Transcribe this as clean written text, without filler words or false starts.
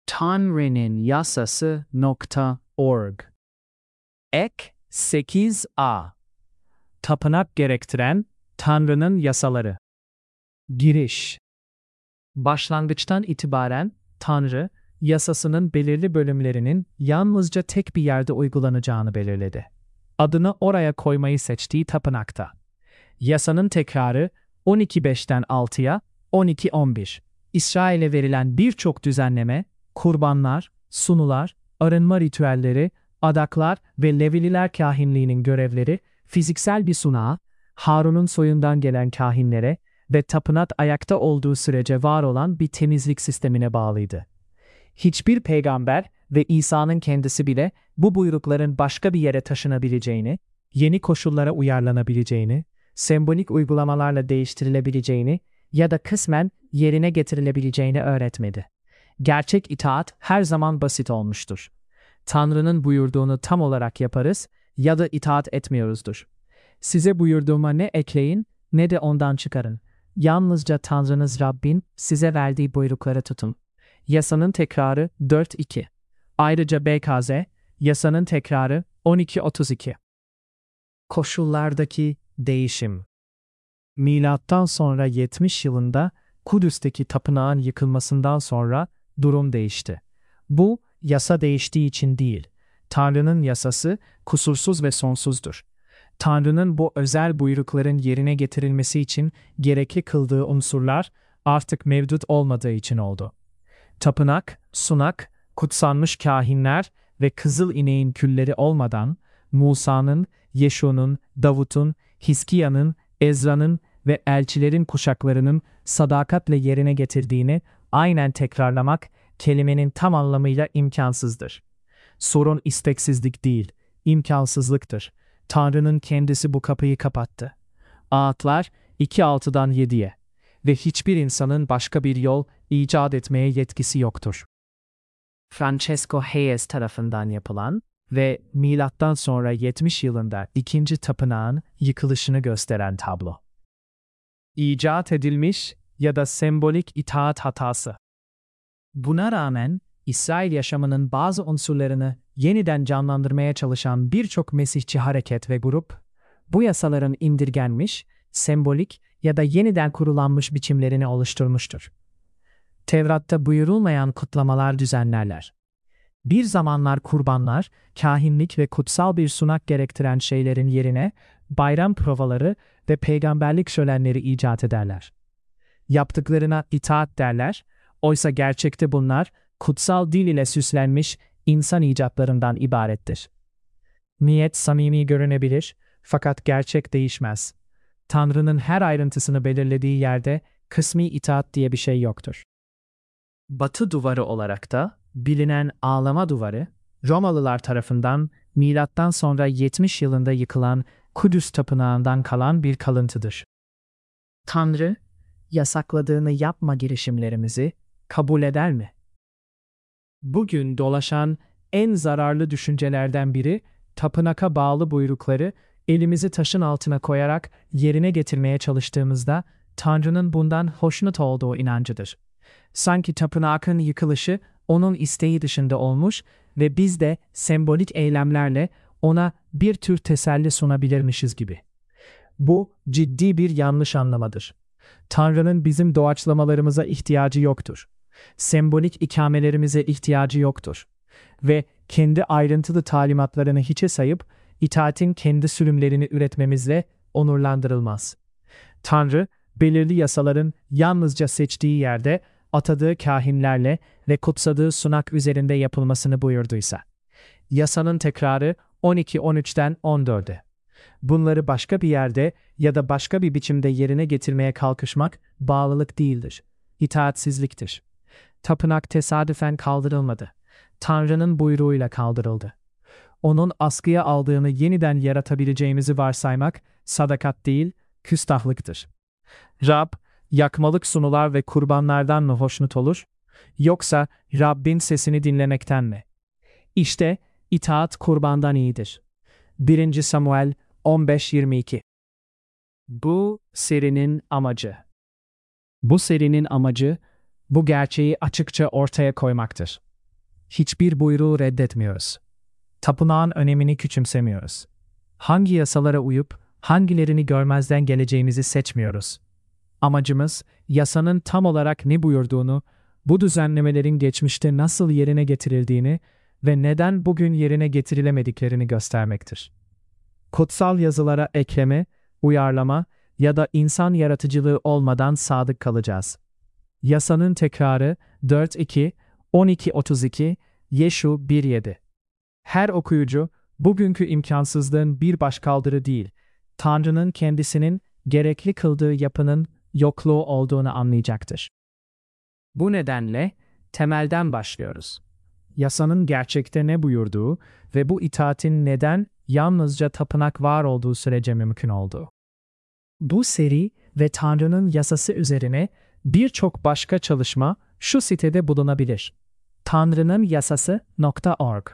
tanrenin-yasası.org. Ek 8a. Tapınak gerektiren Tanrı'nın yasaları. Giriş. Başlangıçtan itibaren Tanrı, yasasının belirli bölümlerinin yalnızca tek bir yerde uygulanacağını belirledi. Adını oraya koymayı seçtiği tapınakta. Yasanın tekrarı 12.5'ten 6'ya, 12.11. İsrail'e verilen birçok düzenleme, kurbanlar, sunular, arınma ritüelleri, adaklar ve Levililer kahinliğinin görevleri, fiziksel bir sunağa, Harun'un soyundan gelen kahinlere ve tapınak ayakta olduğu sürece var olan bir temizlik sistemine bağlıydı. Hiçbir peygamber ve İsa'nın kendisi bile bu buyrukların başka bir yere taşınabileceğini, yeni koşullara uyarlanabileceğini, sembolik uygulamalarla değiştirilebileceğini ya da kısmen yerine getirilebileceğini öğretmedi. Gerçek itaat her zaman basit olmuştur. Tanrı'nın buyurduğunu tam olarak yaparız ya da itaat etmiyoruzdur. Size buyurduğuma ne ekleyin ne de ondan çıkarın. Yalnızca Tanrınız Rabbin size verdiği buyrukları tutun. Yasanın tekrarı 4.2. Ayrıca BKZ, yasanın tekrarı 12.32. Koşullardaki değişim. Milattan sonra 70 yılında Kudüs'teki tapınağın yıkılmasından sonra durum değişti. Bu, yasa değiştiği için değil. Tanrı'nın yasası kusursuz ve sonsuzdur. Tanrı'nın bu özel buyrukların yerine getirilmesi için gerekli kıldığı unsurlar artık mevcut olmadığı için oldu. Tapınak, sunak, kutsanmış kahinler ve kızıl ineğin külleri olmadan Musa'nın, Yeşu'nun, Davut'un, Hiskiya'nın, Ezra'nın ve elçilerin kuşaklarının sadakatle yerine getirdiğini aynen tekrarlamak kelimenin tam anlamıyla imkansızdır. Sorun isteksizlik değil, imkansızlıktır. Tanrı'nın kendisi bu kapıyı kapattı. Ağıtlar 2.6'dan 7'ye ve hiçbir insanın başka bir yol icat etmeye yetkisi yoktur. Francesco Hayes tarafından yapılan ve milattan sonra 70 yılında ikinci tapınağın yıkılışını gösteren tablo. İcat edilmiş ya da sembolik itaat hatası. Buna rağmen İsrail yaşamının bazı unsurlarını yeniden canlandırmaya çalışan birçok Mesihçi hareket ve grup, bu yasaların indirgenmiş, sembolik ya da yeniden kurulanmış biçimlerini oluşturmuştur. Tevrat'ta buyurulmayan kutlamalar düzenlerler. Bir zamanlar kurbanlar, kahinlik ve kutsal bir sunak gerektiren şeylerin yerine bayram provaları ve peygamberlik şölenleri icat ederler. Yaptıklarına itaat derler, oysa gerçekte bunlar kutsal dil ile süslenmiş insan icatlarından ibarettir. Niyet samimi görünebilir, fakat gerçek değişmez. Tanrı'nın her ayrıntısını belirlediği yerde kısmi itaat diye bir şey yoktur. Batı duvarı olarak da bilinen Ağlama Duvarı, Romalılar tarafından milattan sonra 70 yılında yıkılan Kudüs Tapınağı'ndan kalan bir kalıntıdır. Tanrı, yasakladığını yapma girişimlerimizi kabul eder mi? Bugün dolaşan en zararlı düşüncelerden biri, tapınaka bağlı buyrukları elimizi taşın altına koyarak yerine getirmeye çalıştığımızda Tanrı'nın bundan hoşnut olduğu inancıdır. Sanki tapınağın yıkılışı onun isteği dışında olmuş ve biz de sembolik eylemlerle ona bir tür teselli sunabilirmişiz gibi. Bu ciddi bir yanlış anlamadır. Tanrı'nın bizim doğaçlamalarımıza ihtiyacı yoktur. Sembolik ikamelerimize ihtiyacı yoktur. Ve kendi ayrıntılı talimatlarını hiçe sayıp itaatin kendi sürümlerini üretmemizle onurlandırılmaz. Tanrı, belirli yasaların yalnızca seçtiği yerde atadığı kahinlerle ve kutsadığı sunak üzerinde yapılmasını buyurduysa. Yasanın tekrarı 12.13'ten 14'e. Bunları başka bir yerde ya da başka bir biçimde yerine getirmeye kalkışmak bağlılık değildir. İtaatsizliktir. Tapınak tesadüfen kaldırılmadı. Tanrı'nın buyruğuyla kaldırıldı. Onun askıya aldığını yeniden yaratabileceğimizi varsaymak sadakat değil, küstahlıktır. Rab, yakmalık sunular ve kurbanlardan mı hoşnut olur? Yoksa Rabbin sesini dinlemekten mi? İşte itaat kurbandan iyidir. 1. Samuel 15:22. Bu serinin amacı. Bu serinin amacı, bu gerçeği açıkça ortaya koymaktır. Hiçbir buyruğu reddetmiyoruz. Tapınağın önemini küçümsemiyoruz. Hangi yasalara uyup hangilerini görmezden geleceğimizi seçmiyoruz. Amacımız, yasanın tam olarak ne buyurduğunu, bu düzenlemelerin geçmişte nasıl yerine getirildiğini ve neden bugün yerine getirilemediklerini göstermektir. Kutsal yazılara ekleme, uyarlama ya da insan yaratıcılığı olmadan sadık kalacağız. Yasanın tekrarı 4.2, 12.32, Yeşu 1.7. Her okuyucu, bugünkü imkansızlığın bir başkaldırı değil, Tanrı'nın kendisinin gerekli kıldığı yapının yokluğu olduğunu anlayacaktır. Bu nedenle temelden başlıyoruz. Yasanın gerçekte ne buyurduğu ve bu itaatin neden yalnızca tapınak var olduğu sürece mümkün olduğu. Bu seri ve Tanrı'nın yasası üzerine birçok başka çalışma şu sitede bulunabilir. tanrınınyasası.org